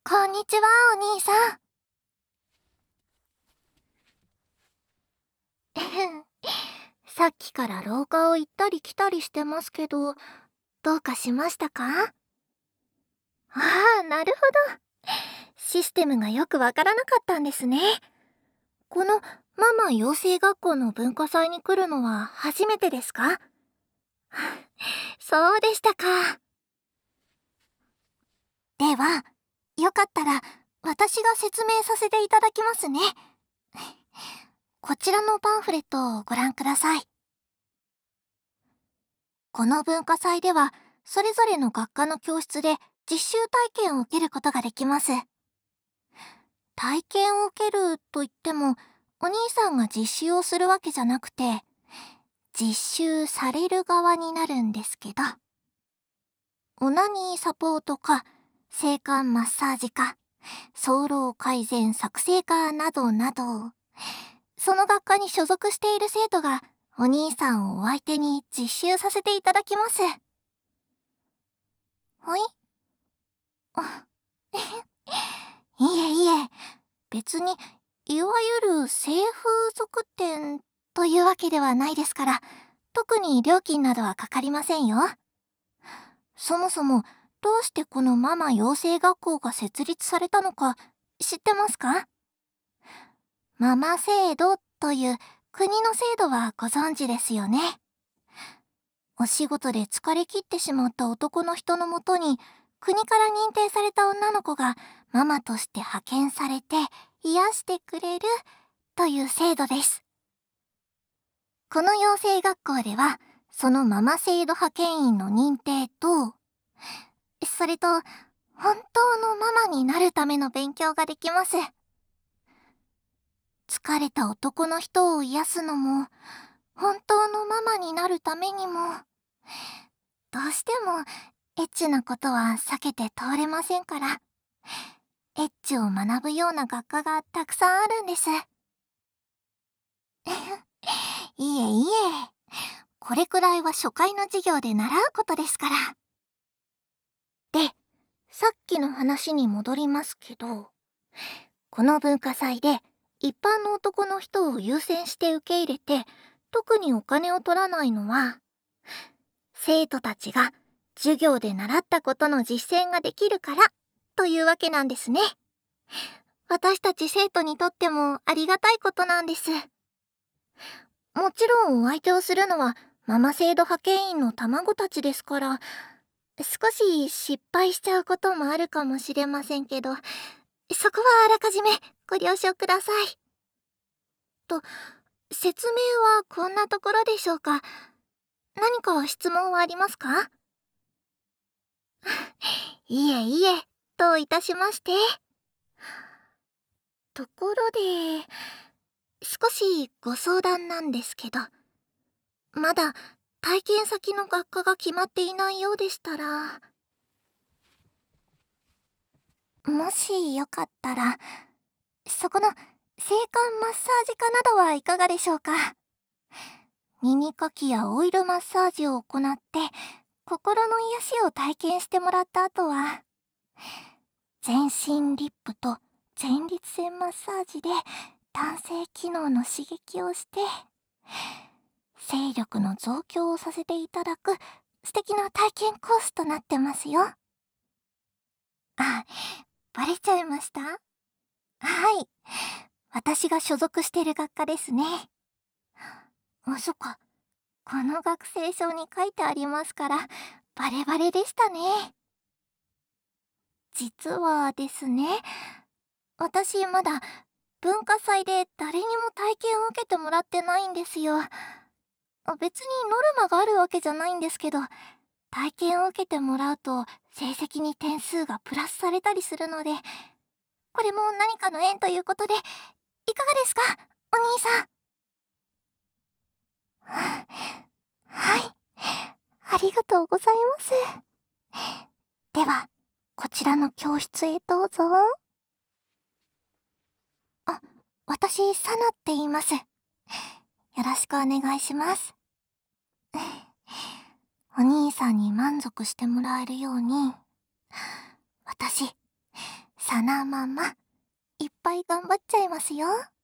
こんにちは、お兄さん。さっきから廊下を行ったり来たりしてますけど、どうかしましたか？ああ、なるほど。システムがよくわからなかったんですね。このママ養成学校の文化祭に来るのは初めてですか？そうでしたか。では、よかったら私が説明させていただきますね。こちらのパンフレットをご覧ください。この文化祭では、それぞれの学科の教室で実習体験を受けることができます。体験を受けるといっても、お兄さんが実習をするわけじゃなくて、実習される側になるんですけど、オナニーサポート科、性感マッサージ科、早漏改善作成科などなど、その学科に所属している生徒がお兄さんをお相手に実習させていただきます。はい。あいえいえ、別に、いわゆる性風俗店というわけではないですから、特に料金などはかかりませんよ。そもそも、どうしてこのママ養成学校が設立されたのか知ってますか？ママ制度という国の制度はご存知ですよね。お仕事で疲れ切ってしまった男の人のもとに、国から認定された女の子がママとして派遣されて癒してくれるという制度です。この養成学校では、そのママ制度派遣員の認定と、それと、本当のママになるための勉強ができます。疲れた男の人を癒すのも、本当のママになるためにも、どうしてもエッチなことは避けて通れませんから、エッチを学ぶような学科がたくさんあるんです。いえいえ、これくらいは初回の授業で習うことですから。で、さっきの話に戻りますけど、この文化祭で一般の男の人を優先して受け入れて、特にお金を取らないのは、生徒たちが授業で習ったことの実践ができるからというわけなんですね。私たち生徒にとってもありがたいことなんです。もちろんお相手をするのはママ制度派遣員の卵たちですから、少し失敗しちゃうこともあるかもしれませんけど、そこはあらかじめご了承ください。と、説明はこんなところでしょうか。何か質問はありますか？いえいえ、といたしまして。ところで、少しご相談なんですけど、まだ体験先の学科が決まっていないようでしたら、もしよかったら、そこの性感マッサージ科などはいかがでしょうか。耳かきやオイルマッサージを行って、心の癒しを体験してもらった後は、全身リップと前立腺マッサージで男性機能の刺激をして、精力の増強をさせていただく素敵な体験コースとなってますよ。あ、バレちゃいました？はい。私が所属している学科ですね。あ、そっか。この学生証に書いてありますから、バレバレでしたね。実はですね、私まだ文化祭で誰にも体験を受けてもらってないんですよ。別にノルマがあるわけじゃないんですけど、体験を受けてもらうと成績に点数がプラスされたりするので、これも何かの縁ということで、いかがですか、お兄さん。はい、ありがとうございます。では、こちらの教室へどうぞ。あ、私、サナって言います。よろしくお願いします。お兄さんに満足してもらえるように、私、3 そのまま、いっぱい頑張っちゃいますよ。